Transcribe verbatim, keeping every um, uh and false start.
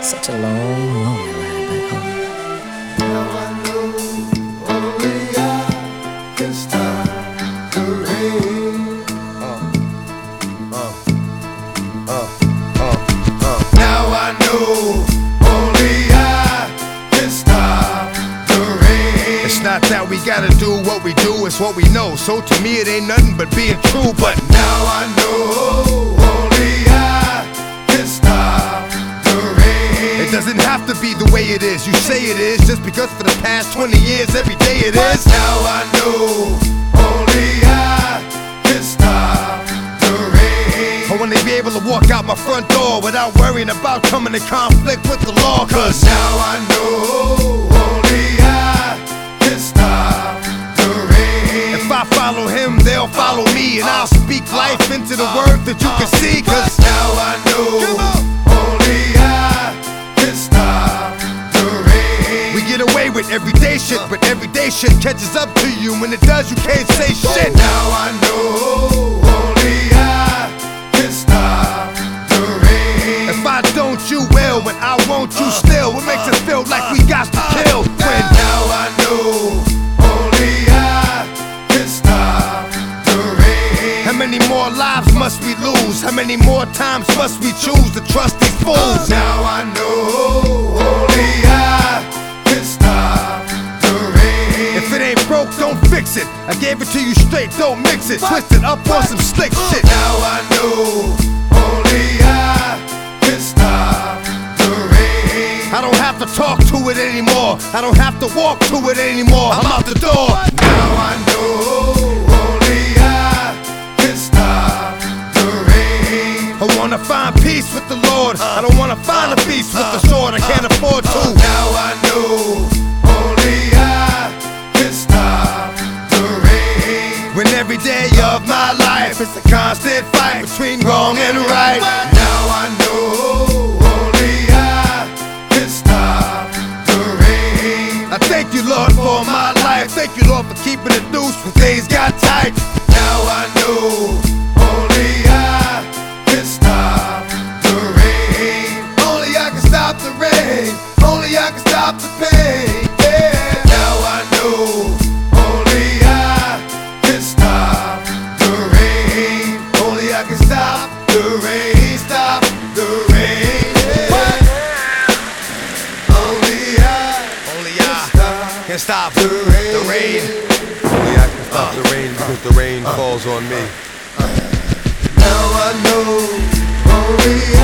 Such a long, lonely ride back home. Now I know only I can stop the rain. Uh, uh, uh, uh, uh. Now I know only I can stop the rain. It's not that we gotta do what we do, it's what we know. So to me it ain't nothing but being true. But now I know only I can stop the rain. It doesn't have to be the way it is. You say it is just because for the past twenty years every day it is. Now I know only I can stop the rain. I wanna be able to walk out my front door without worrying about coming in conflict with the law. Cause now I know only I can stop the rain. If I follow him, they'll follow me, and I'll speak life into the word that you can see. Cause now I know only I can stop the rain. We get away with everyday shit, but everyday shit catches up to you. When it does, you can't say shit. Now I know only I can stop the rain. If I don't, you will. When I won't, you still. What makes it feel like we got to kill? When now I know only I can stop the rain. How many more lives must we lose? How many more times must we choose to trust these fools? Now I know only I can stop the rain. If it ain't broke, don't fix it. I gave it to you straight, don't mix it. Twist it up on some slick shit. Now I know only I can stop the rain. I don't have to talk to it anymore. I don't have to walk to it anymore. I'm out the door. Now I know only I can stop the rain. I wanna find peace with the Lord. I don't wanna find a peace with the sword. I can't afford to. Now I know only I can stop the rain. When every day of my life is a constant fight between wrong and right. Now I know only I can stop the rain. I thank you, Lord, for my life. Thank you, Lord, for keeping it loose when things got tight. Now I know only I can stop the rain. Only I can stop the rain. Only I can stop the pain. Yeah. Now I know only I can stop the rain. Only I can stop the rain. Stop the rain. Yeah. Only I, only I can stop the rain. The rain. Only I can stop the rain because the rain falls on me. Now I know only I